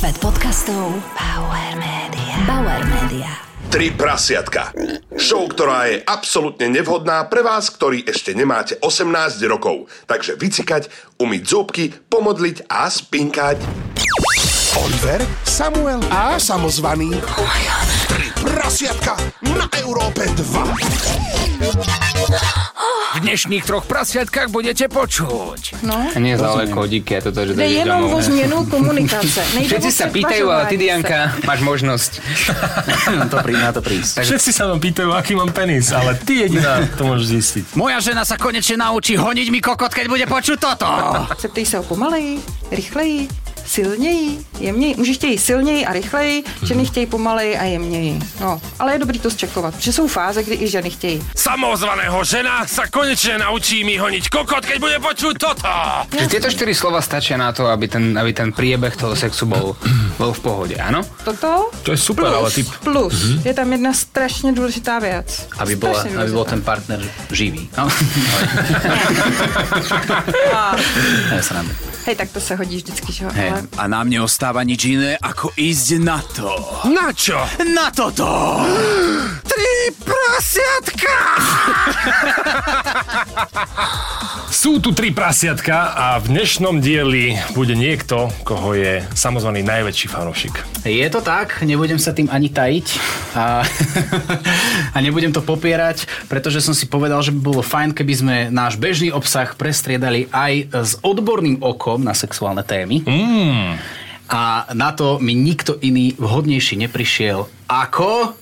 Svet podcastov Bauer Media. Tri prasiatka. Show, ktorá je absolútne nevhodná pre vás, ktorí ešte nemáte 18 rokov. Takže vycikať, umyť zúbky, pomodliť a spinkať. Oliver, Samuel a samozvaný. Tri prasiatka na Európe 2. V dnešných troch prasiatkách budete počuť. No. Nie za kódiky, a toto, že Jde jenom o změnu komunikace. Všetci sa pýtajú, ale ty, Dianka, máš možnosť. Na to prísť. Všetci sa vám pýtajú, aký mám penis, ale ty jediná to môžeš zistiť. Moja žena sa konečne naučí honiť mi kokot, keď bude počuť toto. Zeptej se ho pomaleji, rychleji, silněji, jemněji. Muži chtějí silněji a rychleji, ženy chtějí pomaleji a jemněji. No, ale je dobrý to zčekovat, že jsou fáze, kdy i ženy chtějí. Samozvaného žena sa konečne naučí mi honiť kokot, keď bude počuť toto. Tieto 4 slova stačia na to, aby ten priebeh toho sexu bol v pohode, áno? Toto? To je super, plus, ale ty... Plus. Je tam jedna strašně důležitá věc. Aby bol ten partner živý. No. Hej, tak to se hodí vždycky, že jo? Hey. Ale... A nám neostáva nič iné, ako ísť na to. Na čo? Na toto! Tri prasiatka! Sú tu tri prasiatka a v dnešnom dieli bude niekto, koho je samozvaný najväčší fanúšik. Je to tak, nebudem sa tým ani tajiť a nebudem to popierať, pretože som si povedal, že by bolo fajn, keby sme náš bežný obsah prestriedali aj s odborným okom na sexuálne témy. A na to mi nikto iný vhodnejší neprišiel ako...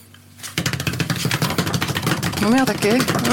No ja taky.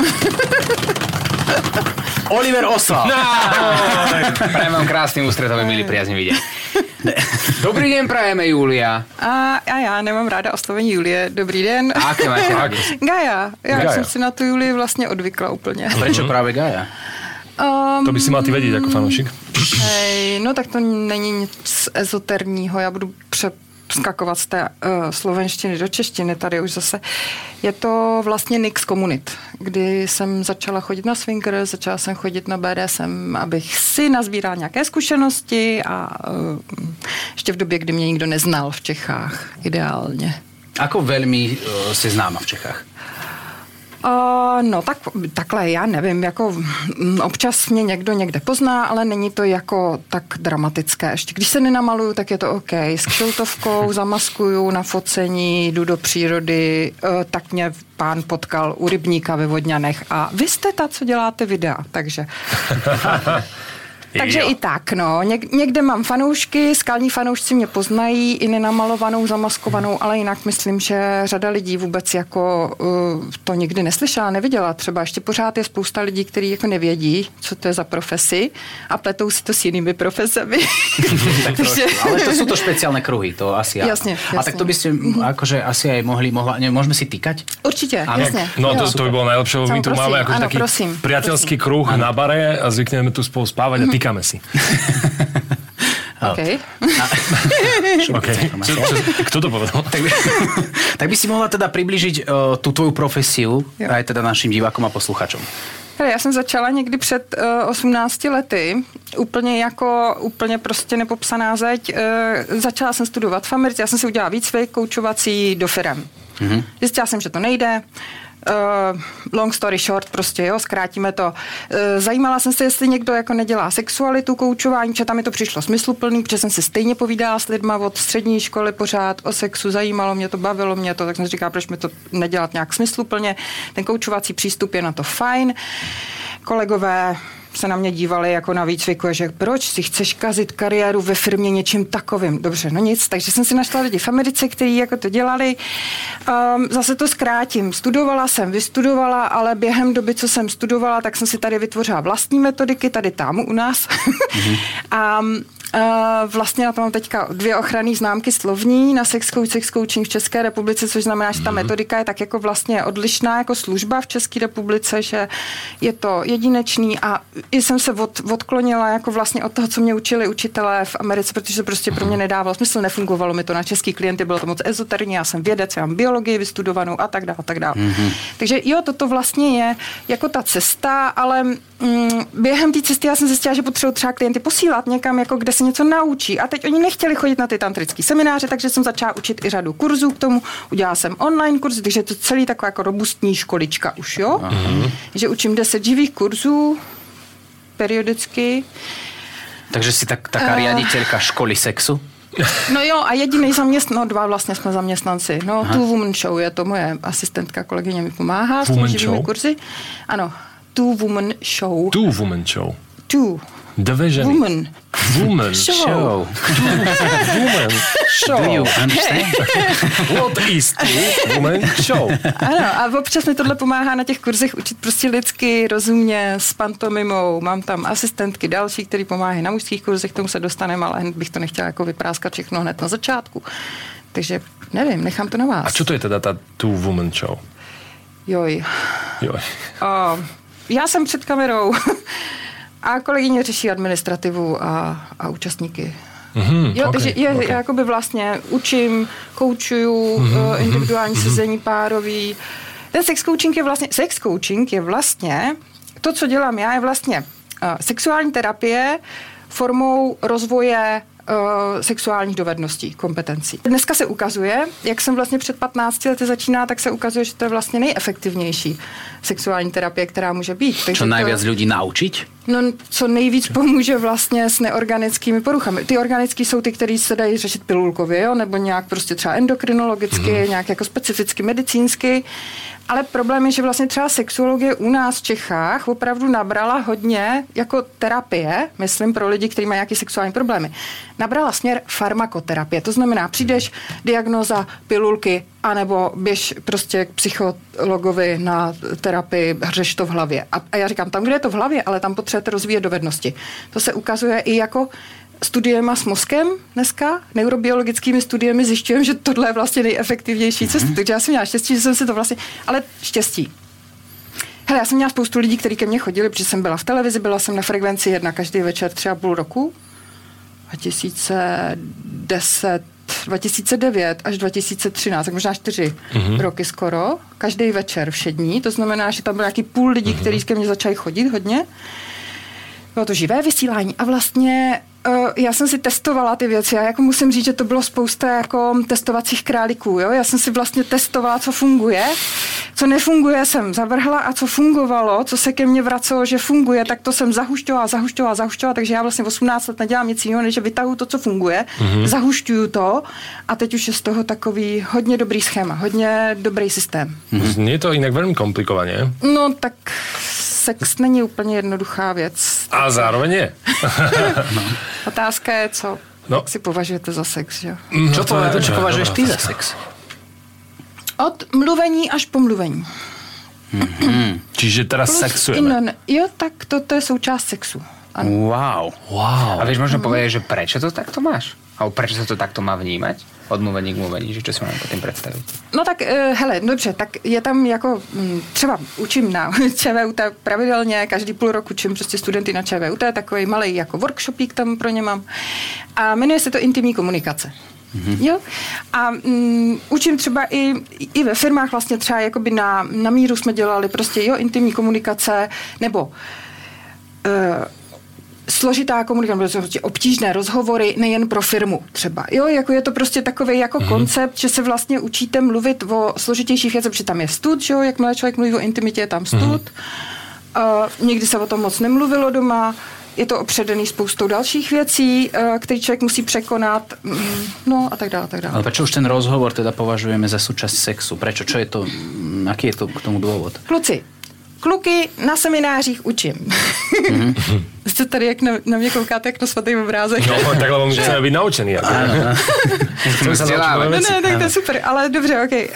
Oliver Oswald. Prajem vám krásny ústretový, milí priaznivý deň. Dobrý deň prajeme, Julia. A já nemám ráda oslovení Julie. Dobrý den. A aké máte rádi? Gaja. Já Gaja. jsem si na tu Julii vlastně odvykla úplně. Prečo práve Gaja? To by si mal ty vedieť ako fanúšik. Hej, no tak to není nic ezoterního. Já budu přeskakovat z té slovenštiny do češtiny tady už zase. Je to vlastně mix komunit, kdy jsem začala chodit na swinger, začala jsem chodit na BDSM, abych si nazbírala nějaké zkušenosti a ještě v době, kdy mě nikdo neznal v Čechách, ideálně. Ako veľmi ste známa v Čechách? No takhle, já nevím, jako občas mě někdo někde pozná, ale není to jako tak dramatické. Ještě když se nenamaluju, tak je to OK. S kšiltovkou zamaskuju na focení, jdu do přírody, tak mě pán potkal u rybníka ve Vodňanech a vy jste ta, co děláte videa, takže... Takže i tak, no. Někde mám fanoušky, skalní fanoušci mě poznají, i nenamalovanou, zamaskovanou, ale jinak myslím, že řada lidí vůbec jako to nikdy neslyšela, neviděla. Třeba ještě pořád je spousta lidí, kteří jako nevědí, co to je za profesi a pletou si to s jinými profesemi. Ale to sú to špeciálne kruhy, to asi ja. Jasne. A tak to by ste akože asi aj môžeme si týkať? Určite, Áno. jasne. No to by bolo najlepšie, lebo my tu máme ako taký priateľský kruh na bare a zvykneme tu spolu spávať a týkame si. OK. Kto to povedal? Tak by si mohla teda približiť tú tvoju profesiu aj teda našim divákom a posluchačom. Já jsem začala někdy před 18 lety, úplně prostě nepopsaná zeď. Začala jsem studovat v Americe, já jsem si udělala výcvik koučovací do firem. Zjistila jsem, že to nejde. Long story short, prostě jo, zkrátíme to. Zajímala jsem se, jestli někdo jako nedělá sexualitu, koučování, protože tam mi to přišlo smysluplný, protože jsem si stejně povídala s lidma od střední školy pořád o sexu, zajímalo mě to, bavilo mě to, tak jsem si říkala, proč mi to nedělat nějak smysluplně. Ten koučovací přístup je na to fajn. Kolegové se na mě dívali jako na výcviku, že proč si chceš kazit kariéru ve firmě něčím takovým. Dobře, no nic, takže jsem si našla lidi v Americe, kteří jako to dělali. Zase to zkrátím. Vystudovala, ale během doby, co jsem studovala, tak jsem si tady vytvořila vlastní metodiky, tady tam u nás. A vlastně na to mám teďka 2 ochranné známky slovní na sex coaching v České republice, což znamená, že ta metodika je tak jako vlastně odlišná jako služba v České republice, že je to jedinečný a i jsem se odklonila jako vlastně od toho, co mě učili učitelé v Americe, protože to prostě pro mě nedávalo smysl, nefungovalo mi to na český klienty, bylo to moc ezoterní, já jsem vědec, já mám biologii vystudovanou a tak dále. Takže jo, toto vlastně je jako ta cesta, ale během té cesty já jsem zjistila, že potřebuji třeba klienty posílat někam, jako kde se něco naučí. A teď oni nechtěli chodit na ty tantrické semináře, takže jsem začala učit i řadu kurzů k tomu. Udělala jsem online kurz, takže to celý taková jako robustní školička už, jo. Že učím 10 živých kurzů periodicky. Takže si taká riaditeľka školy sexu? No jo, a jediný dva vlastně jsme zaměstnanci. No, Two Woman Show je to moje asistentka, kolegyně mi pomáhá s těmi živými kurzy. Ano, Two Woman Show. Two Woman Show. Two. Dve ženy. Woman Show. Woman Show. Do you understand? What is Two Woman Show? Ano, a občas mi tohle pomáhá na těch kurzech učit prostě lidsky, rozumně, s pantomimou. Mám tam asistentky další, který pomáhají na mužských kurzech, k tomu se dostaneme, ale bych to nechtěla jako vypráskat všechno hned na začátku. Takže nevím, nechám to na vás. A čo to je teda ta Two Woman Show? Joj. Já jsem před kamerou a kolegyně řeší administrativu a účastníky. Takže jakoby vlastně učím, koučuju, individuální sezení párový. Ten sex coaching je vlastně, to, co dělám já, je vlastně sexuální terapie formou rozvoje sexuálních dovedností, kompetencí. Dneska se ukazuje, jak jsem vlastně před 15 lety začínala, tak se ukazuje, že to je vlastně nejefektivnější sexuální terapie, která může být. Takže čo najviac ľudí naučiť? No, co nejvíc pomůže vlastně s neorganickými poruchami. Ty organické jsou ty, které se dají řešit pilulkově, jo? Nebo nějak prostě třeba endokrinologicky, nějak jako specificky medicínsky. Ale problém je, že vlastně třeba sexuologie u nás v Čechách opravdu nabrala hodně jako terapie, myslím pro lidi, kteří mají nějaké sexuální problémy, nabrala směr farmakoterapie. To znamená, přijdeš, diagnóza, pilulky, anebo běž prostě k psychologovi na terapii, řeš to v hlavě. A já říkám, tam, kde je to v hlavě, ale tam potřebujete rozvíjet dovednosti. To se ukazuje i jako studiema s mozkem dneska, neurobiologickými studiemi zjišťujeme, že tohle je vlastně nejefektivnější cesta. Takže já jsem měla štěstí, že jsem si to vlastně... Ale štěstí. Hele, já jsem měla spoustu lidí, kteří ke mně chodili, protože jsem byla v televizi, byla jsem na Frekvenci 1 každý večer 3,5 roku. 2009 až 2013, tak možná 4 roky skoro. Každý večer všední, to znamená, že tam bylo nějaký půl lidí, kteří ke mně začali chodit hodně. Bylo to živé vysílání a vlastně já jsem si testovala ty věci a jako musím říct, že to bylo spousta jako testovacích králíků. Jo? Já jsem si vlastně testovala, co funguje, co nefunguje jsem zavrhla a co fungovalo, co se ke mně vracelo, že funguje, tak to jsem zahušťovala, takže já vlastně 18 let nedělám nic jiného, než že vytahuju to, co funguje, zahušťuju to a teď už je z toho takový hodně dobrý schéma, hodně dobrý systém. Je to jinak velmi komplikovaně. No tak sex není úplně jednoduchá věc. A zároveň je. No. Otázka je, co si považujete za sex, že jo? Čo považuješ ty za sex? Od mluvení až po mluvení. Čiže teraz sexujeme. Jo, tak to je součást sexu. Ano. Wow. A vieš možno povedať, že prečo to takto máš? Alebo prečo sa to takto má vnímať? Od mluvení k mluvení, že čo si mám po tým predstaviť? No tak, hele, dobře, tak je tam jako, třeba učím na ČVUT pravidelně, každý půl rok učím prostě studenty na ČVUT, takový malej jako workshopík tam pro ně mám. A jmenuje se to intimní komunikace. Jo? A učím třeba i ve firmách vlastně třeba jakoby na míru jsme dělali prostě intimní komunikace nebo složitá komunikace, prostě obtížné rozhovory nejen pro firmu třeba. Jo, jako je to prostě takový jako koncept, že se vlastně učíte mluvit o složitějších věcech, protože tam je stud, že jo, jakmile člověk mluví o intimitě, je tam stud. Někdy se o tom moc nemluvilo doma, je to opředený spoustou dalších věcí, který člověk musí překonat, no a tak dále, tak dále. Ale prečo už ten rozhovor teda považujeme za súčasť sexu? Prečo? Čo je to, aký je to k tomu důvod? Kluky na seminářích učím. Jste tady, jak na mě koukáte, jak na svatý obrázek. No, takhle vám chceme být naučený. Ne, tak to je super, ale dobře, okej.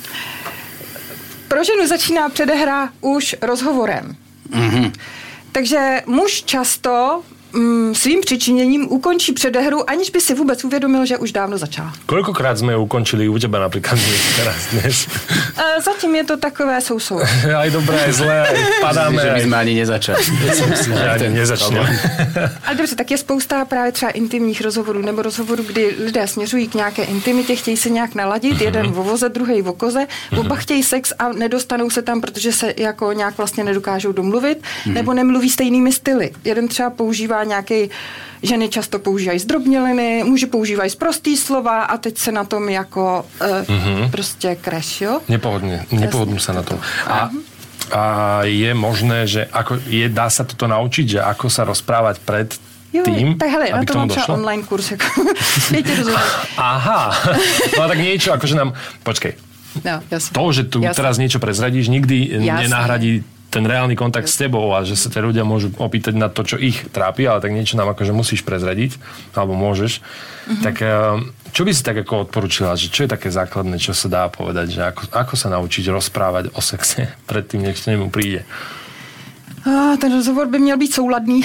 Pro ženu začíná předehra už rozhovorem. Takže muž často svým přičiněním ukončí předehru, aniž by si vůbec uvědomil, že už dávno začal. Kolikrát jsme ukončili u teba například dnes? Zatím je to takové sousou. Aj dobré, aj zlé, aj padáme. Že my jsme ani nezačali. Ani nezačneme. Ale dobře, tak je spousta právě třeba intimních rozhovorů, nebo rozhovorů, kdy lidé směřují k nějaké intimitě, chtějí se nějak naladit, jeden vo voze, druhý vo koze, oba chtějí sex a nedostanou se tam, protože se jako nějak vlastně nedokážou domluvit, nebo nemluví stejnými styly. Jeden třeba používá používá nějaký, ženy často používají zdrobněliny, muži používají sprostý slova a teď se na tom jako prostě crash, jo? Nepohodnú sa na tom. A je možné, že dá sa toto naučiť, že ako sa rozprávať pred tým, tak hele, aby na k to tomu mám třeba došlo? online kurz, jako Aha, no tak niečo, akože nám, počkej, no, jasne. to, že tu teraz niečo prezradíš, nikdy Jasne. nenahradí ten reálny kontakt s tebou a že sa te ľudia môžu opýtať na to, čo ich trápi, ale tak niečo nám akože musíš prezradiť, alebo môžeš. Tak čo by si tak ako odporučila, že čo je také základné, čo sa dá povedať, že ako sa naučiť rozprávať o sexe predtým, než k nemu príde? Ten rozhovor by měl být souladný.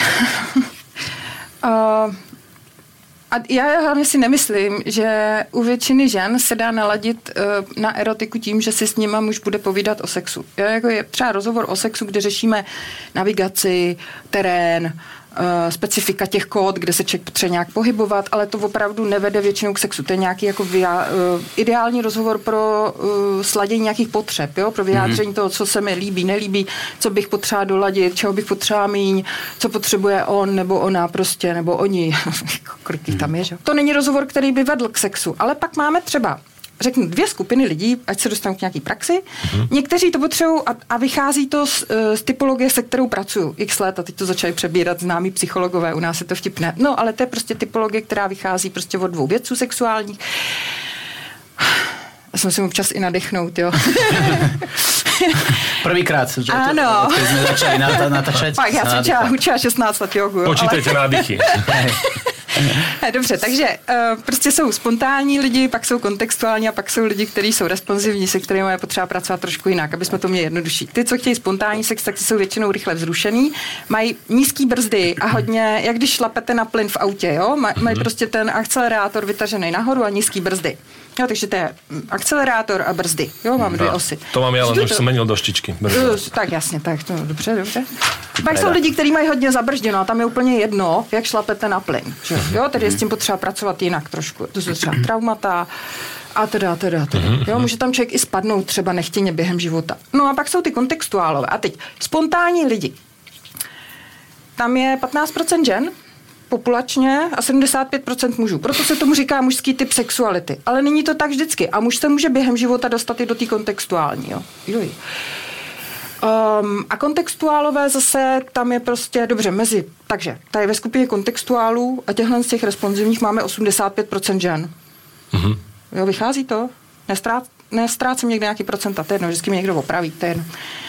A já hlavně si nemyslím, že u většiny žen se dá naladit na erotiku tím, že si s nima muž bude povídat o sexu. Jako je třeba rozhovor o sexu, kde řešíme navigaci, terén, specifika těch kód, kde se člověk potřebuje nějak pohybovat, ale to opravdu nevede většinou k sexu. To je nějaký jako ideální rozhovor pro sladění nějakých potřeb, jo? Pro vyjádření toho, co se mi líbí, nelíbí, co bych potřeba doladit, čeho bych potřeba míň, co potřebuje on nebo ona prostě, nebo oni. Kolik tam je, že? To není rozhovor, který by vedl k sexu, ale pak máme třeba řeknu 2 skupiny lidí, ať se dostanu k nějaký praxi. Někteří to potřebují a vychází to z typologie, se kterou pracuju x let a teď to začali přebírat známí psychologové, u nás je to vtipné. No, ale to je prostě typologie, která vychází prostě od 2 vědců sexuálních. Já se musím občas i nadechnout, jo. Prvýkrát, že ano. keď sme začali natáčať. Pak já jsem učila 16 let jogu. Počítejte nádychy. Dobře, takže prostě jsou spontánní lidi, pak jsou kontextuální a pak jsou lidi, kteří jsou responsivní, se kterými je potřeba pracovat trošku jinak, aby jsme to měli jednodušší. Ty, co chtějí spontánní sex, tak jsou většinou rychle vzrušený, mají nízký brzdy a hodně, jak když šlapete na plyn v autě, jo? Mají prostě ten akcelerátor vytažený nahoru a nízký brzdy. Jo, takže to je akcelerátor a brzdy. Jo, máme 2 osy. To mám ja, len už som menil do štičky. Tak jasně, tak to dobře. Pak jsou lidi, kteří mají hodně zabržděno a tam je úplně jedno, jak šlapete na plyn. Jo, tedy je s tím potřeba pracovat jinak trošku. To jsou třeba traumata a teda. Jo, může tam člověk i spadnout třeba nechtěně během života. No a pak jsou ty kontextuálové. A teď spontánní lidi. Tam je 15% žen, populačně a 75% mužů. Proto se tomu říká mužský typ sexuality. Ale není to tak vždycky. A muž se může během života dostat i do té kontextuální. Jo. A kontextuálové zase, tam je prostě dobře mezi. Takže tady ve skupině kontextuálů a těchhle z těch responsivních máme 85% žen. Mm-hmm. Jo, vychází to? Nestrácím někde nějaký procenta, to je jedno, vždycky mě někdo opraví, to je jedno.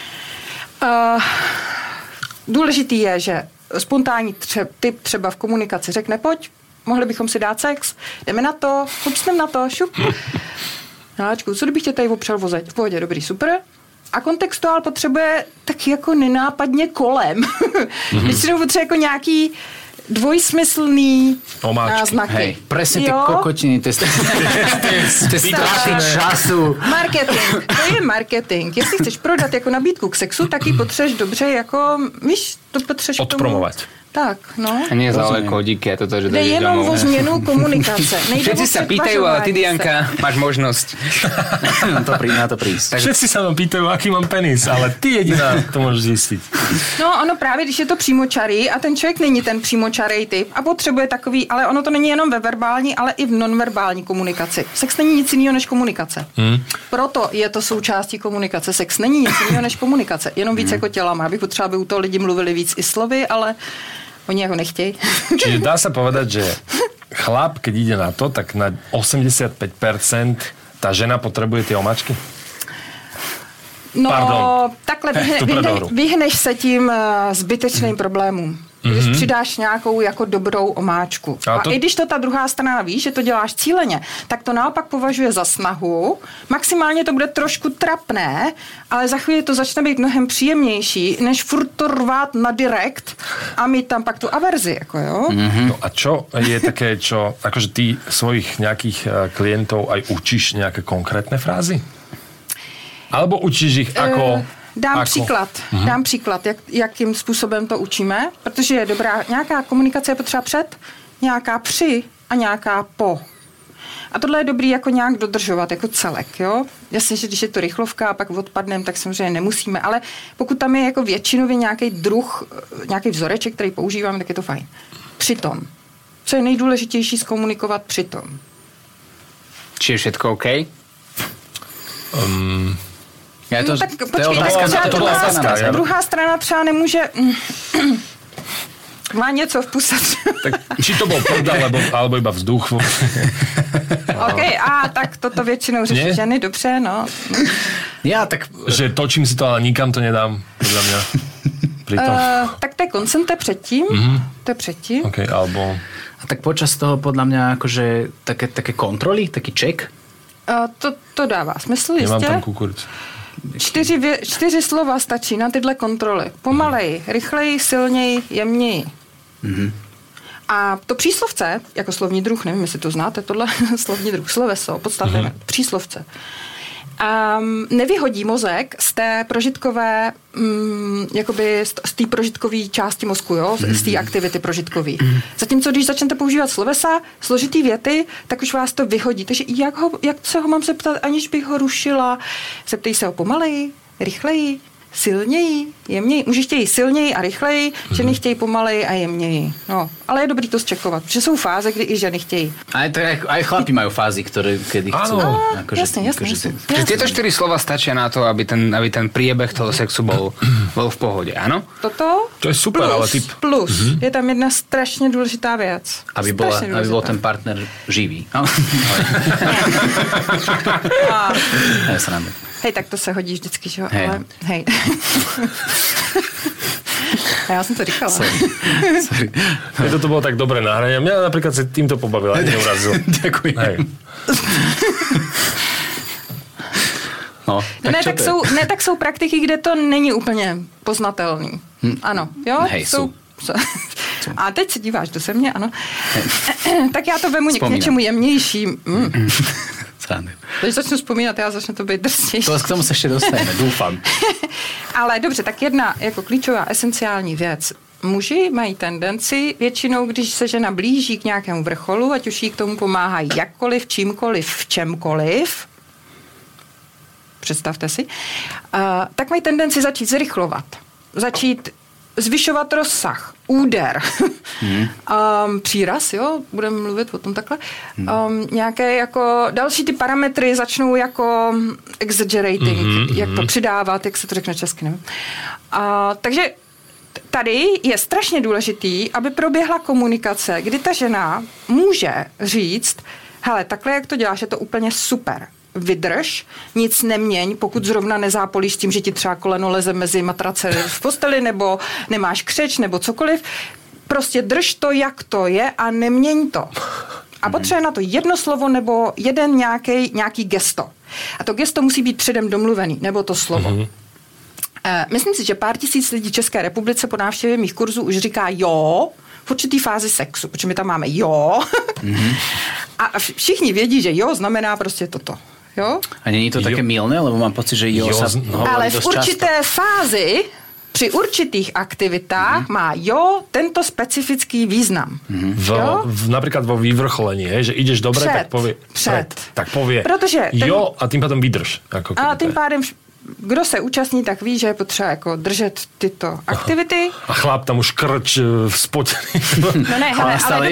Důležitý je, že spontánní typ třeba v komunikaci řekne, pojď, mohli bychom si dát sex, jdeme na to, počneme na to, šup. Náčku, co kdybych tě tady opřel vozeď? V pohodě, dobrý, super. A kontextuál potřebuje tak jako nenápadně kolem. Většinou potřebuje jako nějaký dvojsmyslný náznaky. Hej, presne tie kokotiny, to je strašný času. Marketing, to je marketing. Jestli chceš prodat jako nabídku k sexu, tak ji potřebuješ dobře jako, víš, to potřebuješ odpromovať. Tak, no. A nie za kódiky a toto, že jde jenom o změnu komunikace. Všetci sa pýtajú, ale ty, Dianka, máš možnosť. Na to prísť. Všetci sa vám pýtajú, aký mám penis, ale ty jediná to môžeš zistiť. No, ono právě, když je to přímočarý a ten člověk není ten přímočarý typ a potřebuje takový, ale ono to není jenom ve verbální, ale i v nonverbální komunikaci. Sex není nic jiného než komunikace. Proto je to součástí komunikace. Sex není nic jiného než komunikace. Jenom víc jako tělama. Já bych potřeba, aby u toho lidi mluvili víc i slovy, ale oni jako nechtějí. Čiže dá sa povedať, že chlap, keď ide na to, tak na 85% tá žena potrebuje tie omáčky? No, Pardon. takhle vyhneš se tím zbytečným problémům. Když přidáš nějakou jako dobrou omáčku. A i když to ta druhá strana ví, že to děláš cíleně, tak to naopak považuje za snahu. Maximálně to bude trošku trapné, ale za chvíli to začne být mnohem příjemnější, než furt to rvát na direkt a mít tam pak tu averzi. Jako, jo? No a čo je také, čo akože ty svojich nejakých klientov aj učíš nejaké konkrétne frázy? Alebo učíš ich ako... Dám příklad, jakým způsobem to učíme, protože je dobrá, nějaká komunikace je potřeba před, nějaká při a nějaká po. A tohle je dobrý jako nějak dodržovat, jako celek, jo. Jasně, že když je to rychlovka a pak odpadnem, tak samozřejmě nemusíme, ale pokud tam je jako většinově nějaký druh, nějaký vzoreček, který používáme, tak je to fajn. Přitom, co je nejdůležitější zkomunikovat přitom. Či je všetko OK? Tak počkej, druhá strana třeba nemůže... Má něco v puse. Tak či to bol prd, alebo iba vzduch. OK, tak toto většinou řeší ženy, dobře, no. Ja, tak... Že točím si to, ale nikam to nedám, podľa mňa. Tak to je koncem, to je předtím. To je předtím. OK, alebo... A tak počas toho podľa mňa akože také kontroly, taký check? To dává smysl, jistě. Nemám tam kukuricu. 4 slova stačí na tyhle kontroly. Pomalej, rychleji, silněji, jemněji. A to příslovce, jako slovní druh, nevím, jestli to znáte, tohle slovní druh, sloveso, podstatné příslovce, nevyhodí mozek z té prožitkové, jakoby z té prožitkové části mozku, jo? Z té aktivity prožitkový. Zatímco, když začnete používat slovesa, složitý věty, tak už vás to vyhodí. Takže jak se ho mám zeptat, aniž bych ho rušila? Zeptej se ho pomaleji, rychleji, silněji, jemněji. Můžeš chtějí silněji a rychleji, ženy chtějí pomaleji a jemněji. No, ale je dobrý to zčekovat, protože jsou fáze, kdy i ženy chtějí. Aj chlapi majú fázy, kedy chcú. Jasne. Tieto 4 slova stačia na to, aby ten priebeh toho sexu bol v pohode, áno? Toto? To je super, ale typ... Plus. Je tam jedna strašně důležitá věc. Aby bol ten partner živý. Ja sa nám... Hej, tak to se hodí vždycky, že jo? Ale hej. Já jsem to říkala. Sorry. To bolo tak dobré nahranie. Mňa napríklad sa týmto pobavila, ani neurazil. Ďakujem. Hej. No, tak jsou praktiky, kde to není úplně poznatelný. Ano, jo? Hej, jsou. A teď se díváš do země, ano. Tak já to vemu k něčemu jemnějším. Když začnu vzpomínat, já začnu to být drsnější. K tomu se ještě dostaneme, doufám. Ale dobře, tak jedna jako klíčová esenciální věc. Muži mají tendenci většinou, když se žena blíží k nějakému vrcholu, ať už jí k tomu pomáhají jakkoliv, čímkoliv, v čemkoliv, představte si, tak mají tendenci začít zrychlovat. Začít zvyšovat rozsah, úder, příraz, jo, budeme mluvit o tom takhle, nějaké jako další ty parametry začnou jako exaggerating, jak to přidávat, jak se to řekne česky, nevím. Takže tady je strašně důležitý, aby proběhla komunikace, kdy ta žena může říct, hele, takhle jak to děláš, je to úplně super. Vydrž, nic neměň, pokud zrovna nezápolíš s tím, že ti třeba koleno leze mezi matrace v posteli, nebo nemáš křeč, nebo cokoliv. Prostě drž to, jak to je a neměň to. A potřebuje na to jedno slovo nebo jeden nějaký gesto. A to gesto musí být předem domluvený, nebo to slovo. Myslím si, že pár tisíc lidí v České republice po návštěvě mých kurzů už říká jo v určitý fázi sexu, protože my tam máme jo. A všichni vědí, že jo znamená prostě toto. Jo? A není to také mylné, lebo mám pocit, že jo sa hovorí ale v dosť určité často. fázi při určitých aktivitách má jo tento specifický význam. Napríklad vo vyvrcholení, že ideš dobre, tak povie. Tak povie jo a tým pádom vydrž. A tým pádem kdo se účastní, tak ví, že je potřeba jako držet tyto aktivity. A chlap tam už krč spotený. No ne, hele, ale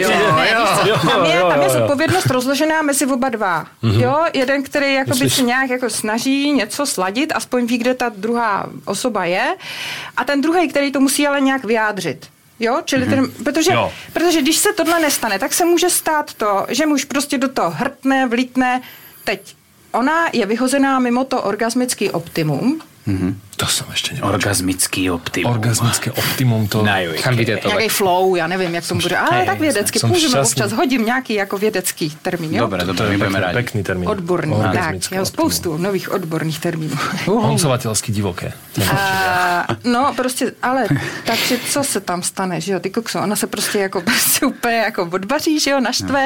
tam je zodpovědnost rozložená mezi oba dva. Jo, jeden, který jakoby se nějak jako snaží něco sladit, aspoň ví, kde ta druhá osoba je, a ten druhý, který to musí ale nějak vyjádřit. Jo, čili protože když se tohle nestane, tak se může stát to, že muž prostě do toho hrtne, vlítne. Teď ona je vyhozená mimo to orgasmický optimum. To jsem ještě nepočul. Orgasmický optimum. Orgasmické optimum to... Nějaký flow, já nevím, jak to bude. Ale tak vědecky, můžeme občas, hodím nějaký jako vědecký termín. Jo? Dobre, my budeme rádi. Pekný termín. Odborný, tak. Jo, spoustu nových odborných termínů. Honcovateľsky divoké. No, prostě, ale takže co se tam stane, že jo, ty kokso, ona se prostě jako úplně jako odvaří, že jo, naštve.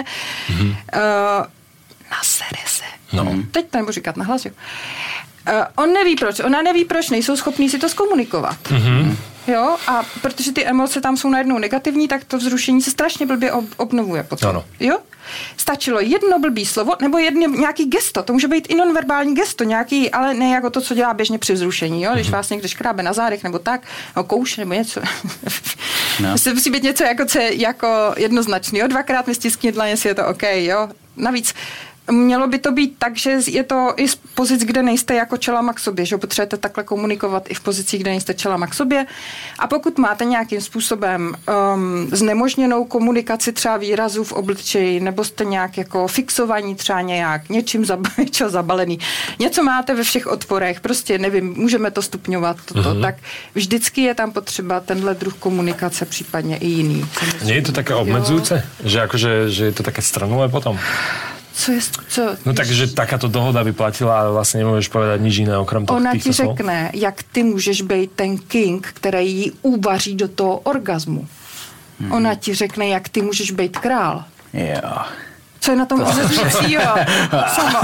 Nasere se. No. Teď to nebudu říkat nahlas, jo. On neví proč, ona neví proč, nejsou schopní si to zkomunikovat. Jo, a protože ty emoce tam jsou najednou negativní, tak to vzrušení se strašně blbě obnovuje potom. Ano. Jo? Stačilo jedno blbý slovo nebo nějaký gesto. To může být i nonverbální gesto, nějaký, ale ne jako to, co dělá běžně při vzrušení. Jo? Když vás někdo škrábe na zádech nebo tak, nebo kouš nebo něco. No. Musí být něco jako jednoznačný. 2krát mi stiskni dlaň, jestli je to OK. Jo? Navíc mělo by to být tak, že je to i z pozic, kde nejste jako čelama k sobě, že potřebujete takhle komunikovat i v pozicích, kde nejste čelama k sobě. A pokud máte nějakým způsobem znemožněnou komunikaci třeba výrazů v obličeji, nebo jste nějak jako fixovaní třeba nějak, něčím zabalený, něco máte ve všech odporech, prostě nevím, můžeme to stupňovat, tak vždycky je tam potřeba tenhle druh komunikace, případně i jiný. Nie je to také obmedzujúce? Že akože, že je to také stranulé potom? Co? No takže takáto dohoda by platila, ale vlastne nemôžeš povedať nič iné okrem toho. Ona ti řekne, jak ty můžeš být ten king, který ji uvaří do toho orgazmu. Ona ti řekne, jak ty můžeš být král. Jo. Co je na tom omezujícího? Samo.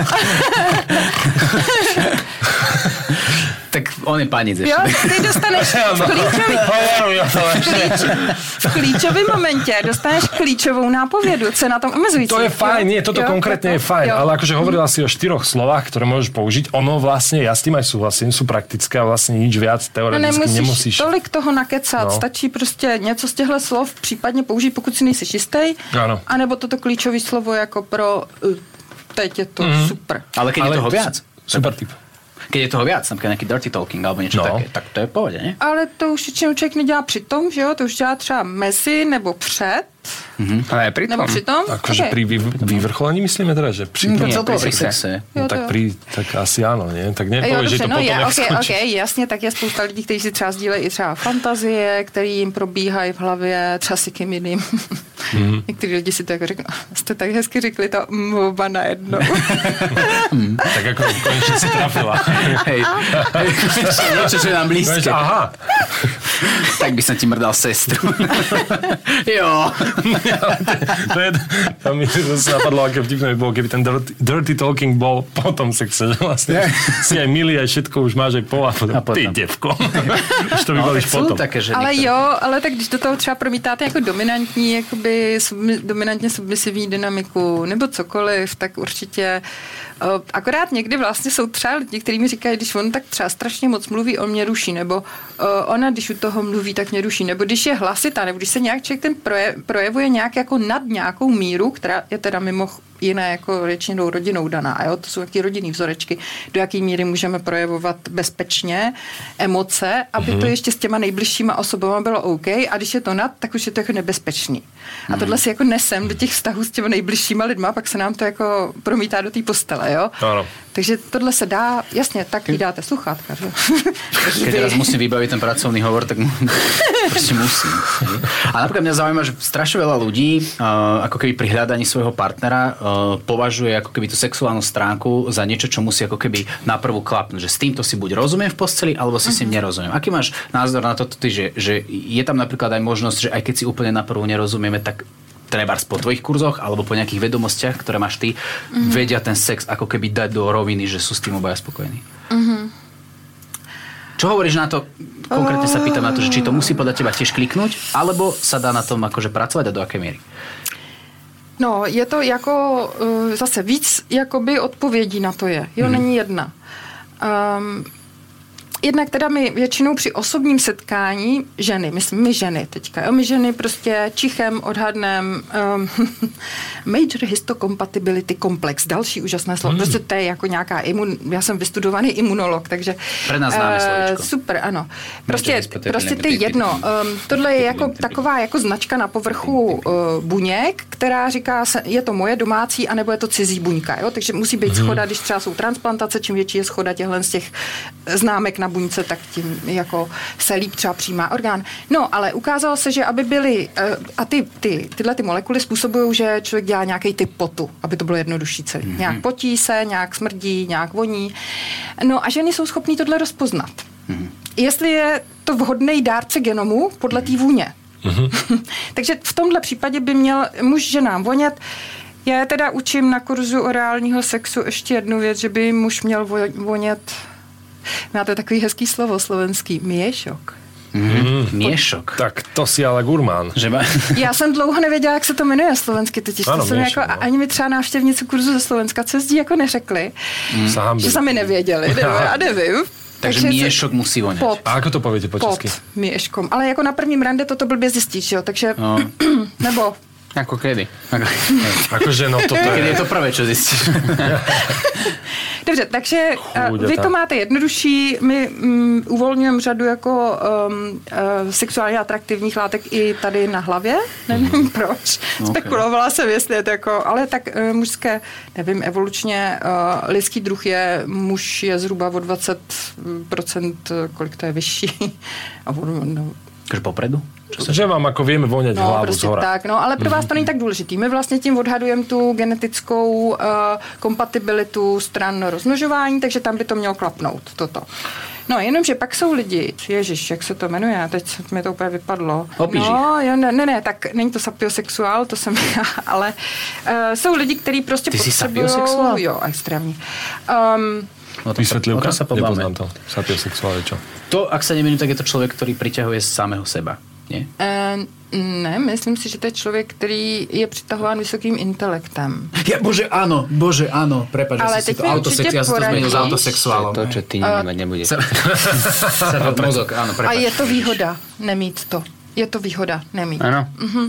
Tak on je panic ešte. Jo, ty dostaneš v klíčovém momente dostaneš klíčovou nápovědu. Co je na tom omezující? To je fajn, nie, toto konkrétne je fajn, ale akože hovorila si o 4 slovách, ktoré môžeš použiť. Ono vlastne, ja s tým aj súhlasím, sú praktické a vlastne nič viac teoreticky nemusíš. Tolik toho nakecat, stačí prostě něco z těchto slov případně použít, pokud si nejsi čistej, anebo toto klíčové slovo jako pro teď je to super. Ale keď je toho viac. Super tip. Keď je toho viac, napríklad nejaký dirty talking alebo niečo také, tak to je v pohode, ne? Ale to už většinou člověk nedělá přitom, že jo? To už dělá třeba mezi nebo před. Ale aj pritom. Akože pri vyvrcholení myslíme teda, že pri sexe. No tak asi áno, nie? Tak nepovieš, že to potom OK, jasně, tak je spousta lidí, kteří si třeba sdílejí i třeba fantazie, které jim probíhají v hlavě, třeba s kým jiným. Někteří lidi si to jako řeknou, jste tak hezky řekli to oba najednou. Tak ako konečne si trafila. Hej, niečo, čo je nám blízke. Aha. Tak by som ti mrdal sestru. Jo. Tam mi sa napadlo, aké vtipné by bolo, keby ten dirty talking bol po tom sexe, že vlastne si aj milý, aj všetko už máš aj po a potom. Ty devko. Už to vybališ potom. Ale jo, ale tak když do toho třeba promítáte jako dominantní, jakoby dominantně submisivní dynamiku nebo cokoliv, tak určitě akorát někdy vlastně jsou třeba lidi, kteří mi říkají, když on tak třeba strašně moc mluví, on mě ruší, nebo ona, když u toho mluví, tak mě ruší, nebo když je hlasitá, nebo když se nějak člověk ten projevuje nějak jako nad nějakou míru, která je teda mimo jiné jako většinou rodinou daná. Jo? To jsou taky rodinný vzorečky, do jaký míry můžeme projevovat bezpečně emoce, aby to ještě s těma nejbližšíma osobama bylo OK, a když je to nad, tak už je to jako nebezpečný. A tohle si jako nesem do těch vztahů s těma nejbližšíma lidma, pak se nám to jako promítá do té postele, jo? Ano. Takže tohle se dá, jasně, tak vy dáte sluchátka, že? Keď teraz musím vybaviť ten pracovný hovor, tak proste musím. A napríklad mňa zaujíma, že strašne veľa ľudí ako keby pri hľadaní svojho partnera považuje ako keby tú sexuálnu stránku za niečo, čo musí ako keby naprvu klapnúť. Že s týmto si buď rozumiem v posteli, alebo si s ním nerozumiem. Aký máš názor na to, že je tam napríklad aj možnosť, že aj keď si úplne naprvu nerozumieme, tak trebárs po tvojich kurzoch alebo po nejakých vedomostiach, ktoré máš ty, vedia ten sex ako keby dať do roviny, že sú s tým obaja spokojní. Čo hovoríš na to? Konkrétne sa pýtam na to, že či to musí podľa teba tiež kliknúť, alebo sa dá na tom akože pracovať a do akej miery? No, je to jako zase víc jakoby odpovědí na to je. Jo, není jedna. Jednak teda my většinou při osobním setkání ženy, myslím my ženy teďka, jo, my ženy prostě čichem odhadnem Major Histocompatibility Complex, další úžasné slovo, prostě to je jako nějaká já jsem vystudovaný imunolog, takže pre nás známe slovičko. Super, ano. Prostě ty jedno. Tohle je jako taková jako značka na povrchu buněk, která říká, je to moje domácí, anebo je to cizí buňka, jo, takže musí být schoda, když třeba jsou transplantace, čím větší je schoda těchhle z těch známek na buňce, tak tím jako se líp třeba přijímá orgán. No, ale ukázalo se, že aby byly, a tyhle ty molekuly způsobují, že člověk dělá nějaký typ potu, aby to bylo jednodušší celý. Nějak potí se, nějak smrdí, nějak voní. No a ženy jsou schopný tohle rozpoznat. Jestli je to vhodný dárce genomu podle té vůně. Takže v tomhle případě by měl muž ženám vonět. Já teda učím na kurzu orálního sexu ještě jednu věc, že by muž měl vonět. Máte takový hezký slovo slovenský. Miešok. Miešok. Tak to si ale gurmán. Já jsem dlouho nevěděla, jak se to jmenuje slovensky, totiž ano, to jsem miešok, jako, no. Ani mi třeba návštěvníci kurzu ze Slovenska, co jezdí, jako neřekli. Že sami nevěděli, a nevím. Takže miešok musí voňať. A ako to poviete po česky? Pod mieškom. Ale jako na prvním rande toto blbě zjistíš, jo, takže nebo... Ako kedy? Akože no toto Kedy je to prvé, čo zistíš? Dobře, takže vy to máte jednodušší, my uvolňujeme řadu jako sexuálně atraktivních látek i tady na hlavě, nevím proč. Spekulovala jsem, jestli je to jako, ale tak mužské, nevím, evolučně lidský druh je, muž je zhruba o 20%, kolik to je vyšší. Takže popredu? Že vám ako vieme voňať hlavu prostě zhora. tak, no, ale pro vás to není tak důležitý. My vlastně tím odhadujeme tu genetickou kompatibilitu stran rozmnožování, takže tam by to mělo klapnout, toto. No, jenomže pak jsou lidi, ježiš, jak se to jmenuje, teď mi to úplně vypadlo. Opíži. No, jo, ne, tak není to sapiosexuál, to jsem já, ale jsou lidi, kteří prostě Ty potřebují... Ty jsi sapiosexuál? Jo, extrémně. Vysvetlivka? sa pobavme. Nepoznám to. Sapiosexuál je čo? To, ak sa nemýlim, tak je to človek, ktorý priťahuje z samého seba. Nie? Ne, myslím si, že to je člověk, který je přitahován vysokým intelektem. Bože, áno, prepáč, Ale že si teď to mi autosex, určite ja som to zmenil z poradíš. autosexuálom. To, čo ty nemať nebudeš. Mozog, áno, A prepáč. je to výhoda nemít to. Je to výhoda nemít. Áno.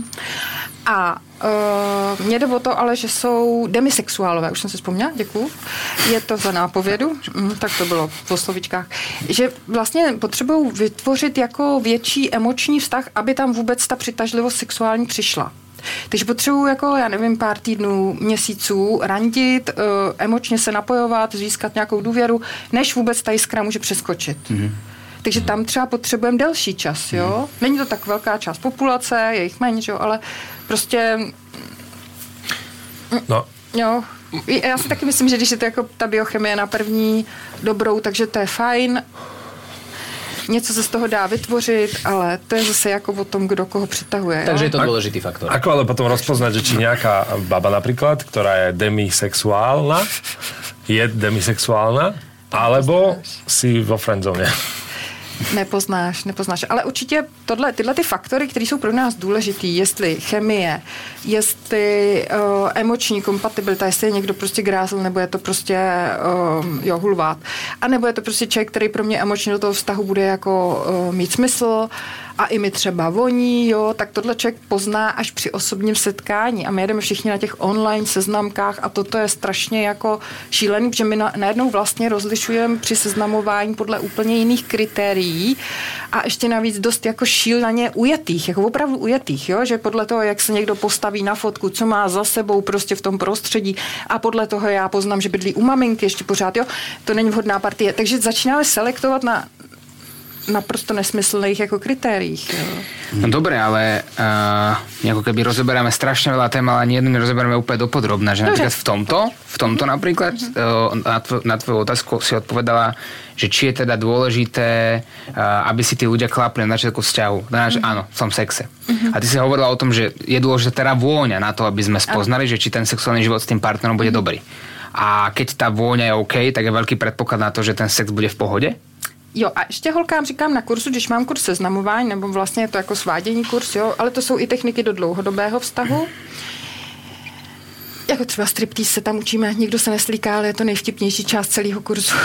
A mě jde o to, ale že jsou demisexuálové, už jsem si vzpomněla, děkuju. Je to za nápovědu, tak to bylo v slovíčkách, že vlastně potřebují vytvořit jako větší emoční vztah, aby tam vůbec ta přitažlivost sexuální přišla. Takže potřebuji jako, já nevím, pár týdnů, měsíců randit, emočně se napojovat, získat nějakou důvěru, než vůbec ta jiskra může přeskočit. Takže tam třeba potřebujeme delší čas, jo. Není to tak velká část populace, je jich méně, jo, ale prostě... No. Jo, já si taky myslím, že když je to jako ta biochemie na první dobrou, takže to je fajn. Něco se z toho dá vytvořit, ale to je zase jako o tom, kdo koho přitahuje. Takže jo? je to dôležitý faktor. Ako ale potom rozpoznať, že či nejaká baba napríklad, ktorá je demisexuálna, je demisexuálna, alebo si vo friendzone. Nepoznáš. Ale určitě tyhle ty faktory, které jsou pro nás důležitý, jestli chemie, jestli emoční kompatibilita, jestli je někdo prostě grázl, nebo je to prostě hulvát, a nebo je to prostě člověk, který pro mě emočně do toho vztahu bude jako mít smysl a i mi třeba voní, jo, tak tohle člověk pozná až při osobním setkání a my jedeme všichni na těch online seznamkách a toto je strašně jako šílený, protože my najednou vlastně rozlišujeme při seznamování podle úplně jiných kritérií a ještě navíc dost jako šíleně ujetých, jako opravdu ujetých, jo, že podle toho, jak se někdo postaví na fotku, co má za sebou prostě v tom prostředí a podle toho já poznám, že bydlí u maminky ještě pořád, jo, to není vhodná partie, takže začínáme selektovat na naprosto nesmyslných jako kritériích. Jo. No dobre, ale ako keby rozoberáme strašne veľa tém, ale ani jeden nerozoberáme úplne dopodrobná, že napríklad v tomto napríklad na tvoju otázku si odpovedala, že či je teda dôležité, aby si tí ľudia klapli na začiatku vzťahu. Áno, v tom sexe. A ty si hovorila o tom, že je dôležitá teda vôňa na to, aby sme spoznali, že či ten sexuálny život s tým partnerom bude dobrý. A keď tá vôňa je OK, tak je veľký predpoklad na to, že ten sex bude v pohode? Jo, a ještě holkám říkám na kurzu, když mám kurz seznamování, nebo vlastně je to jako svádění kurz, jo, ale to jsou i techniky do dlouhodobého vztahu. Jako třeba striptease se tam učíme, nikdo se neslíká, ale je to nejvtipnější část celého kurzu.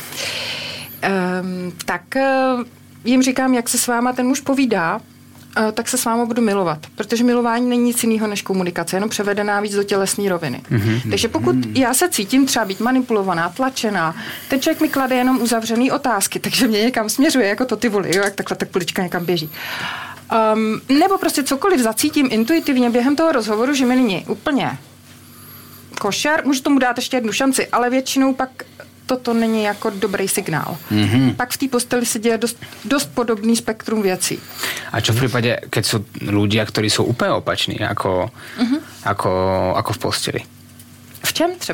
Tak jim říkám, jak se s váma ten muž povídá, tak se s váma budu milovat. Protože milování není nic jiného než komunikace, jenom převedená víc do tělesné roviny. Takže pokud já se cítím třeba být manipulovaná, tlačená, ten člověk mi klade jenom uzavřený otázky, takže mě někam směřuje, jako to ty voli, jo, jak takhle tak polička někam běží. Nebo prostě cokoliv zacítím intuitivně během toho rozhovoru, že mi není úplně košer, můžu tomu dát ještě jednu šanci, ale většinou pak toto není jako dobrý signál. Pak v té posteli se děje dost podobný spektrum věcí. A čo v prípade, keď sú ľudia, ktorí sú úplne opační, ako v posteli? V čem třeba?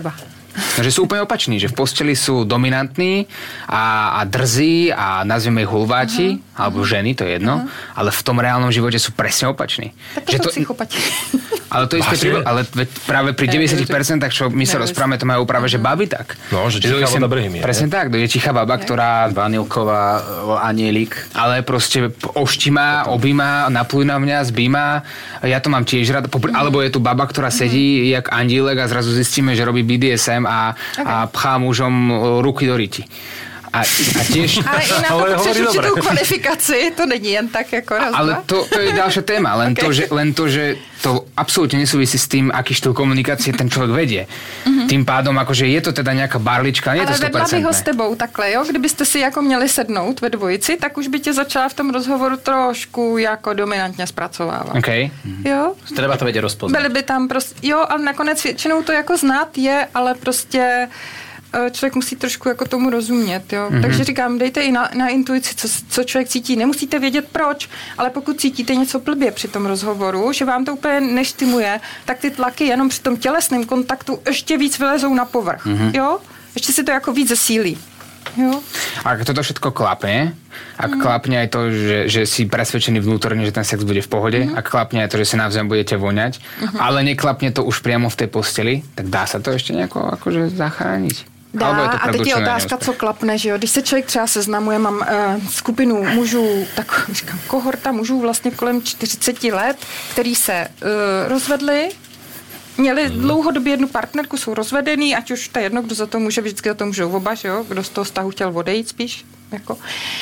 Že sú úplne opační, že v posteli sú dominantní a drzí a nazveme ich hulváti, alebo ženy, to je jedno, ale v tom reálnom živote sú presne opační. Tak to sú psychopati. Ale to isté ale práve pri 90%, čo my sa rozprávame, to majú práve, že baby tak. No, že tichá voda brehymie. Presne tak, je tichá baba, ktorá vanilková anielik. Ale proste oštimá, objíma, naplúj na mňa, zbíma. Ja to mám tiež rád. Alebo je tu baba, ktorá sedí jak andílek a zrazu zistíme, že robí BDSM a pchá mužom ruky do ryti. A tiež... Ale i na to potřeš určitou kvalifikaci, to není jen tak jako raz, ale to je ďalšia téma, len to, že to absolútne nesúvisí s tým, aký štýl komunikácie ten človek vedie. Tým pádom, akože je to teda nejaká barlička, nie je to 100%. Ale vedla bych ho s tebou takhle, jo? Kdybyste si jako měli sednout ve dvojici, tak už by tě začala v tom rozhovoru trošku jako dominantně zpracovávat. Okay. Jo? Treba to vedieť rozpoznať. Byli by tam prostě, jo, ale nakonec většinou to jako znát je, ale prostě člověk musí trošku jako tomu rozumět, jo. Takže říkám, dejte i na intuici, co člověk cítí. Nemusíte vědět proč, ale pokud cítíte něco blbě při tom rozhovoru, že vám to úplně neštimuje, tak ty tlaky jenom při tom tělesném kontaktu ještě víc vylezou na povrch, jo. Ještě si to jako víc zesílí. Jo. Ak toto všetko klapne, ak klapne aj to, že si presvedčený vnútorne, že ten sex bude v pohode, ak klapne aj to, že si navzájom budete voňať, ale neklapne to už priamo v tej posteli, tak dá sa to ešte nejako akože zachrániť? Dá, a teď je otázka, co klapne, že jo? Když se člověk třeba seznamuje, mám skupinu mužů, tak říkám, kohorta mužů vlastně kolem 40 let, který se rozvedli, měli dlouhodobě jednu partnerku, jsou rozvedený, ať už to je jedno, kdo za to může, vždycky za to můžou oba, že jo? Kdo z toho vztahu chtěl odejít spíš. Jako.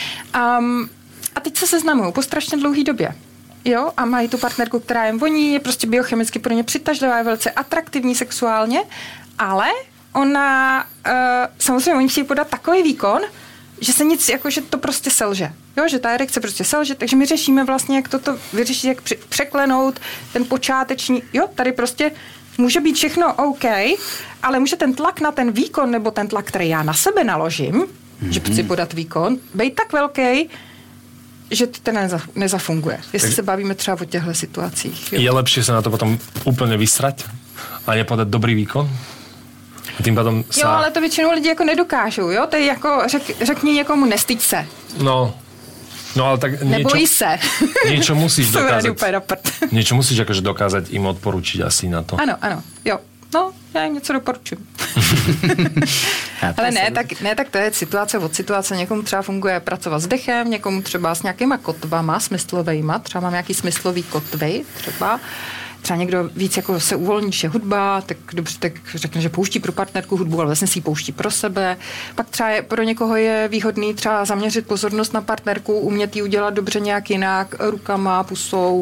A teď se seznamují po strašně dlouhý době. Jo, a mají tu partnerku, která jim voní, je prostě biochemicky pro ně přitažlivá, je velice atraktivní sexuálně, ale ona, samozřejmě oni chtějí podat takový výkon, že se nic, jako že to prostě selže. Jo, že ta erekce prostě selže, takže my řešíme vlastně, jak toto vyřešit, jak překlenout ten počáteční, jo, tady prostě může být všechno OK, ale může ten tlak na ten výkon, nebo ten tlak, který já na sebe naložím, že chci podat výkon, být tak velký, že to teda nezafunguje. Jestli se bavíme třeba o těchto situacích. Jo. Je lepší se na to potom úplně vysrať a nepodat dobrý výkon? A tím potom Jo, ale to většinou lidi jako nedokážou, jo? To je jako, řekni někomu, nestyď se. No ale tak Neboj se. Niečo musíš dokázať. Niečo musíš akože dokázať im odporučiť asi na to. Ano, jo. No, já jim něco doporučuji. Ale ne, tak to je situace od situace. Někomu třeba funguje pracovat s dechem, někomu třeba s nějakýma kotvama, smyslovejma. Třeba mám nějaký smyslový kotvy, třeba někdo víc jako se uvolní, když je hudba, tak dobře, tak řekne, že pouští pro partnerku hudbu, ale vlastně si ji pouští pro sebe. Pak třeba pro někoho je výhodný třeba zaměřit pozornost na partnerku, umět ji udělat dobře nějak jinak, rukama, pusou,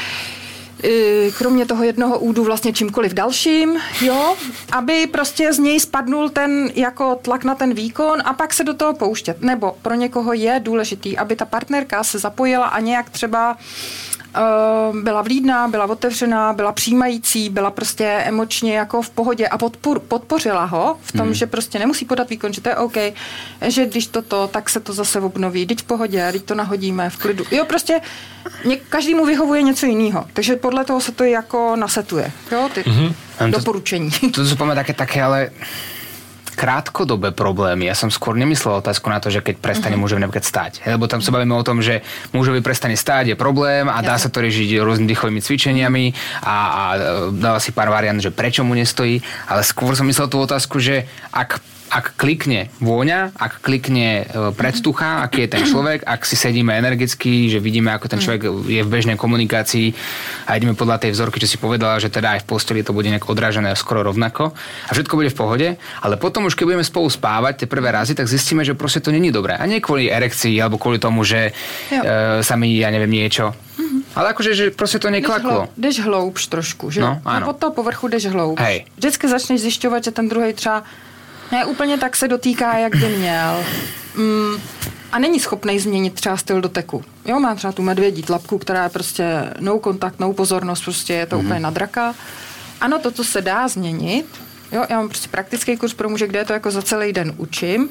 kromě toho jednoho údu vlastně čímkoliv dalším, jo, aby prostě z něj spadnul ten jako tlak na ten výkon a pak se do toho pouštět. Nebo pro někoho je důležitý, aby ta partnerka se zapojila a nějak třeba byla vlídná, byla otevřená, byla přijímající, byla prostě emočně jako v pohodě a podpořila ho v tom, že prostě nemusí podat výkon, že to je OK, že když toto, tak se to zase obnoví, teď v pohodě, teď to nahodíme v klidu. Jo, prostě každému vyhovuje něco jiného, takže podle toho se to jako nasetuje, jo, ty doporučení. To sú poďme také, ale krátkodobé problémy. Ja som skôr nemyslel otázku na to, že keď prestane mužovi napríklad stáť. Lebo tam sa bavíme o tom, že mužovi prestane stáť, je problém a dá sa to riešiť rôznymi dýchovými cvičeniami a dáva si pár variant, že prečo mu nestojí. Ale skôr som myslel tú otázku, že ak klikne vôňa, ak klikne predtucha, aký je ten človek, ak si sedíme energicky, že vidíme, ako ten človek je v bežnej komunikácii a ideme podľa tej vzorky, čo si povedala, že teda aj v posteli to bude nejak odrážené skoro rovnako a všetko bude v pohode, ale potom už keď budeme spolu spávať tie prvé razy, tak zistíme, že proste to není dobré. A nie kvôli erekcii alebo kvôli tomu, že sa mi, ja neviem, niečo. Ale akože, že proste to neklaklo. Jdeš hloubš trošku, že? No, áno. Pod toho povrchu jdeš hloubš. Hej. Vždycky začneš zjišťovat, že ten druhej třeba ne úplně tak se dotýká, jak by měl. A není schopnej změnit třeba styl doteku. Jo, má třeba tu medvědí tlapku, která je prostě no kontakt, no pozornost, prostě je to úplně na draka. Ano, toto se dá změnit. Jo, já mám prostě praktický kurz pro muže, kde je to jako za celý den učím.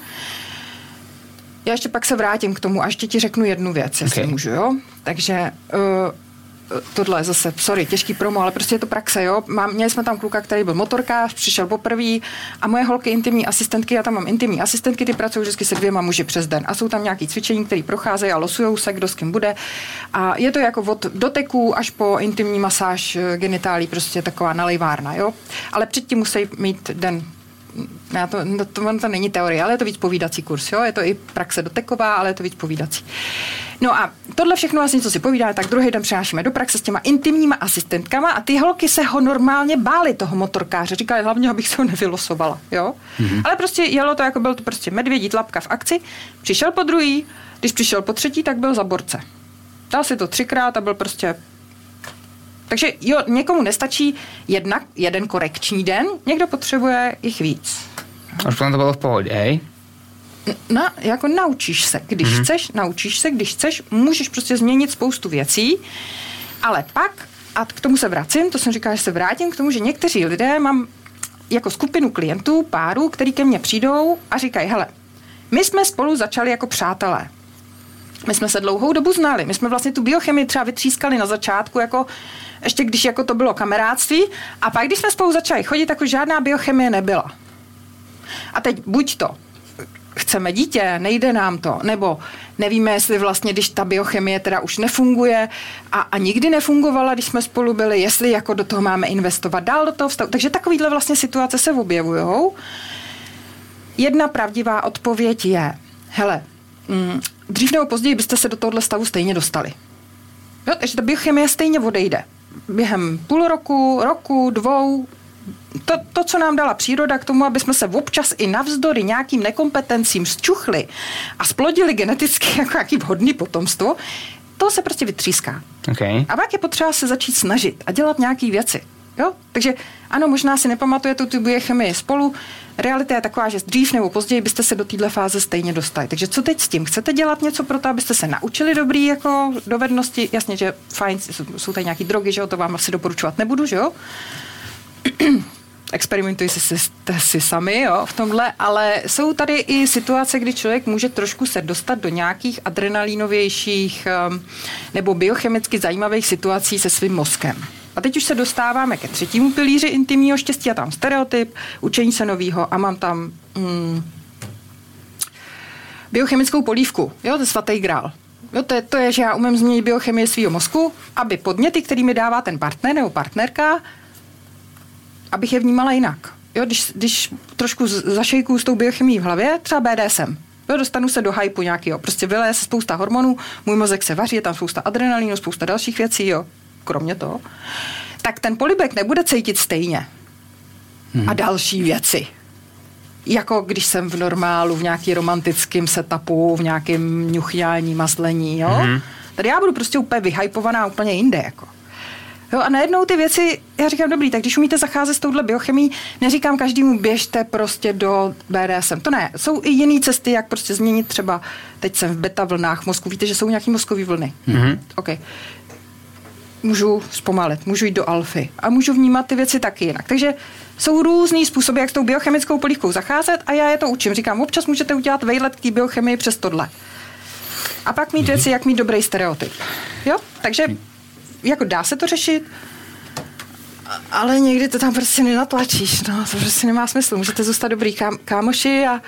Já ještě pak se vrátím k tomu a ještě ti řeknu jednu věc, jestli můžu, jo. Takže tohle zase, sorry, těžký promo, ale prostě je to praxe, jo. Měli jsme tam kluka, který byl motorkář, přišel poprvé a moje holky intimní asistentky, já tam mám intimní asistentky, ty pracují vždycky se 2 muži přes den a jsou tam nějaký cvičení, které procházejí a losujou se, kdo s kým bude. A je to jako od doteků až po intimní masáž genitálí, prostě taková nalejvárna, jo. Ale předtím musí mít den. To není teorie, ale je to víc povídací kurz, jo? Je to i praxe doteková, ale je to víc povídací. No a tohle všechno vlastně, co si povídáme, tak druhý den přenášíme do praxe s těma intimníma asistentkama a ty holky se ho normálně bály, toho motorkáře. Říkali hlavně, abych se ho nevylosovala, jo? Ale prostě jelo to, jako byl to prostě medvědí tlapka v akci. Přišel po druhý, když přišel po třetí, tak byl za borce. Dal si to 3krát a byl prostě... Takže jo, někomu nestačí jeden korekční den, někdo potřebuje jich víc. Už potom to bylo v pohodě, hej? No, jako naučíš se, když chceš, můžeš prostě změnit spoustu věcí, ale pak, a k tomu se vracím, to jsem říkala, že se vrátím k tomu, že někteří lidé, mám jako skupinu klientů, párů, který ke mně přijdou a říkají, hele, my jsme spolu začali jako přátelé. My jsme se dlouhou dobu znali. My jsme vlastně tu biochemii třeba vytřískali na začátku, jako ještě když jako to bylo kamarádství. A pak, když jsme spolu začali chodit, tak už žádná biochemie nebyla. A teď buď to chceme dítě, nejde nám to, nebo nevíme, jestli vlastně, když ta biochemie teda už nefunguje a nikdy nefungovala, když jsme spolu byli, jestli jako do toho máme investovat dál do toho vztahu. Takže takovýhle vlastně situace se objevujou. Jedna pravdivá odpověď je, hele, dřív nebo později byste se do tohohle stavu stejně dostali. Jo, takže ta biochemie stejně odejde. Během půl roku, 2, to, co nám dala příroda k tomu, aby jsme se občas i navzdory nějakým nekompetencím zčuchli a splodili geneticky jako nějaký vhodný potomstvo, to se prostě vytříská. Okay. A pak je potřeba se začít snažit a dělat nějaké věci. Jo? Takže ano, možná si nepamatujete tu biochemii spolu. Realita je taková, že dřív nebo později byste se do téhle fáze stejně dostali. Takže co teď s tím? Chcete dělat něco pro to, abyste se naučili dobrý jako dovednosti? Jasně, že fajn, jsou tady nějaký drogy, že jo, to vám asi doporučovat nebudu, že jo? Experimentujte si sami, jo, v tomhle, ale jsou tady i situace, kdy člověk může trošku se dostat do nějakých adrenalinovějších nebo biochemicky zajímavých situací se svým mozkem. A teď už se dostáváme ke 3. pilíři intimního štěstí a tam stereotyp, učení se novýho a mám tam biochemickou polívku, jo, to je svatý grál. Jo, to je, že já umím změnit biochemii svého mozku, aby podněty, který mi dává ten partner nebo partnerka, abych je vnímala jinak. Jo, když trošku zašejkuju s tou biochemií v hlavě, třeba BDSM, jo, dostanu se do hypu nějakého, prostě vyleje se spousta hormonů, můj mozek se vaří, je tam spousta adrenalínu, spousta dalších věcí, jo, kromě toho, tak ten polibek nebude cítit stejně. A další věci. Jako když jsem v normálu, v nějaký romantickém setupu, v nějakém ňuchňání, maslení, jo. Tady já budu prostě úplně vyhypovaná úplně jinde, jako. Jo, a najednou ty věci, já říkám, dobrý, tak když umíte zacházet s touhle biochemií, neříkám každému běžte prostě do BDSM. To ne, jsou i jiné cesty, jak prostě změnit třeba, teď jsem v beta vlnách mozku, víte, že jsou nějaký mozkový vlny. Okay. Můžu zpomalit, můžu jít do alfy a můžu vnímat ty věci taky jinak. Takže jsou různý způsoby, jak s tou biochemickou polívkou zacházet a já je to učím. Říkám, občas můžete udělat vejlet k té biochemii přes tohle. A pak mít věci, jak mít dobrý stereotyp. Jo? Takže jako dá se to řešit, ale někdy to tam prostě nenatlačíš. No, to prostě nemá smysl. Můžete zůstat dobrý kámoši a...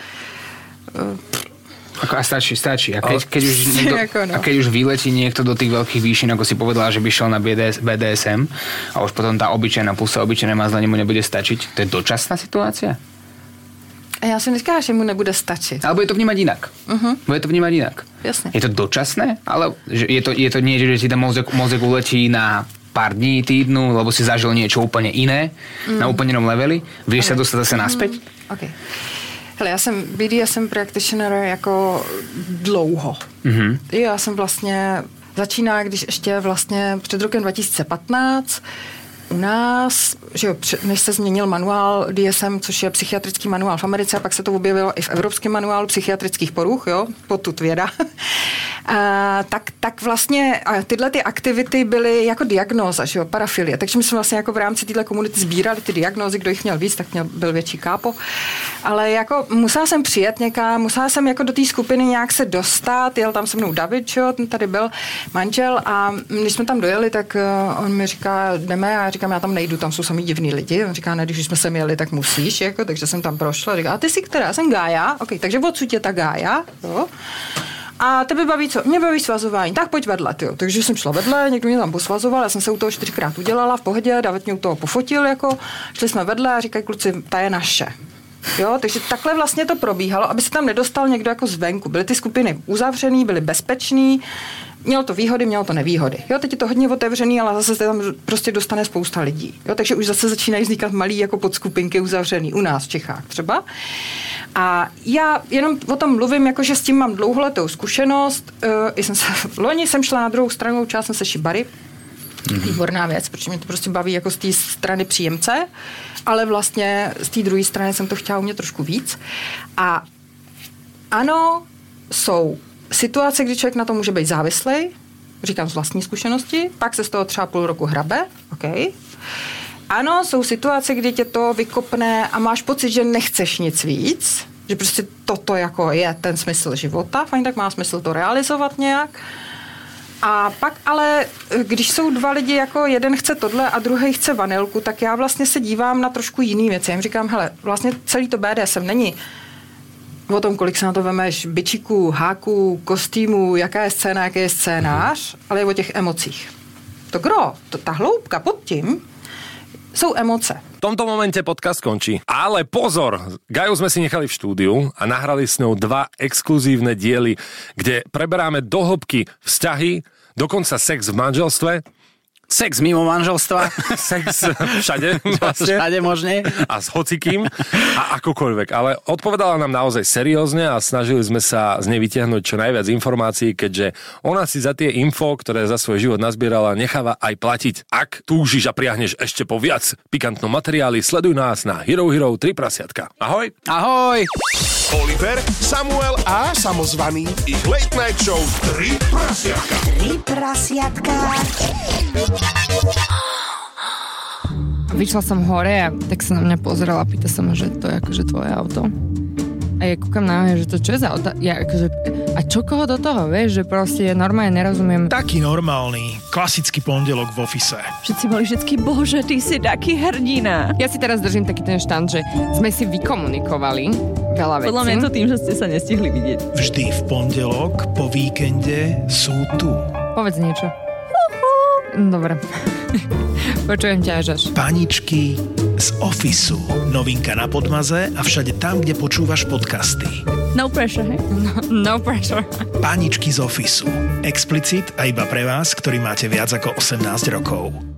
A stačí. A keď už vyletí niekto do tých veľkých výšin, ako si povedala, že by šiel na BDSM a už potom tá obyčajná pusa, obyčajné mazlenie mu nebude stačiť, to je dočasná situácia? A já si neříkám, že mu nebude stačit. Ale bude to vnímať inak. Bude to vnímať inak. Jasne. Je to dočasné? Ale je to nie, že si ten mozek uletí na pár dní, týdnu, lebo si zažil niečo úplne iné, na úplne inom leveli? Vieš sa dostať zase naspäť? OK. Hele, já jsem BDSM practitioner jako dlouho. Já jsem vlastně začínala, když ještě vlastně před rokem 2015 u nás, že jo, než se změnil manuál DSM, což je psychiatrický manuál v Americe, a pak se to objevilo i v evropském manuálu psychiatrických poruch, jo, potud věda, tak vlastně tyhle ty aktivity byly jako diagnóza, že jo, parafilie. Takže my jsme vlastně jako v rámci téhle komunity sbírali ty diagnózy, kdo jich měl víc, tak byl větší kápo. Ale jako musela jsem přijet někam, musela jsem jako do té skupiny nějak se dostat, jel tam se mnou David, jo, ten tady byl manžel, a když jsme tam dojeli, tak on mi říká, jdeme, a já říkám, já tam nejdu, tam jsou samý divný lidi. On říká, ne, když jsme sem jeli, tak musíš, jako, takže jsem tam prošla. Říká, a ty jsi která? Já jsem Gája. OK, takže odsud je ta Gája, jo. A tebe baví co? Mě baví svazování. Tak pojď vedle, jo. Takže jsem šla vedle, někdo mě tam posvazoval, já jsem se u toho 4krát udělala v pohodě, David mě u toho pofotil, jako. Šli jsme vedle a říkají kluci, ta je naše. Jo, takže takhle vlastně to probíhalo, aby se tam nedostal někdo jako zvenku. Byly ty skupiny uzavřený, byly bezpečný, mělo to výhody, mělo to nevýhody. Jo, teď je to hodně otevřený, ale zase se tam prostě dostane spousta lidí. Jo, takže už zase začínají vznikat malý jako podskupinky uzavřený u nás v Čechách třeba. A já jenom o tom mluvím, jako že s tím mám dlouholetou zkušenost. Loni jsem šla na druhou stranu, učila jsem se šibari. Výborná věc, protože mě to prostě baví jako z té strany příjemce, ale vlastně z té druhé strany jsem to chtěla umět trošku víc. A ano, jsou situace, kdy člověk na to může být závislý, říkám z vlastní zkušenosti, pak se z toho třeba půl roku hrabe, OK. Ano, jsou situace, kdy tě to vykopne a máš pocit, že nechceš nic víc, že prostě toto jako je ten smysl života, fajn, tak má smysl to realizovat nějak. A pak ale, když jsou dva lidi, jako jeden chce tohle a druhý chce vanilku, tak já vlastně se dívám na trošku jiný věci. Já jim říkám, hele, vlastně celý to BDSM není o tom, kolik se na to vemeš bičíků, háků, kostýmů, jaká je scéna, jaký je scénář, ale je o těch emocích. To gro, ta hloubka pod tím jsou emoce. V tomto momente podcast končí. Ale pozor, Gaju sme si nechali v štúdiu a nahrali s ňou 2 exkluzívne diely, kde preberáme do hĺbky vzťahy, dokonca sex v manželstve. Sex mimo manželstva. Sex všade. Vlastne. Všade možne. A s hocikým a akokoľvek. Ale odpovedala nám naozaj seriózne a snažili sme sa z nej vytiahnuť čo najviac informácií, keďže ona si za tie info, ktoré za svoj život nazbierala, necháva aj platiť. Ak túžiš a priahneš ešte po viac pikantnom materiáli, sleduj nás na Hero 3 prasiatka. Ahoj! Ahoj! Oliver, Samuel a samozvaný. Ich late night show 3 prasiatka. 3 prasiatka. Vyšla som hore a tak sa na mňa pozerala, pýta sa ma, že to je akože tvoje auto. A ja kúkam na mňa, že to čo je za auto? Ja akože, a čo koho do toho, vieš, že proste normálne nerozumiem. Taký normálny, klasický pondelok v office. Všetci boli vždycky, bože, ty si taký hrdina. Ja si teraz držím taký ten štand, že sme si vykomunikovali veľa vecí. Podľa mňa je to tým, že ste sa nestihli vidieť. Vždy v pondelok po víkende sú tu. Povedz niečo. Dobre. Počujem ťa, Žaš. Paničky z Officeu. Novinka na Podmaze a všade tam, kde počúvaš podcasty. No pressure, hej? No pressure. Paničky z Officeu. Explicit a iba pre vás, ktorí máte viac ako 18 rokov.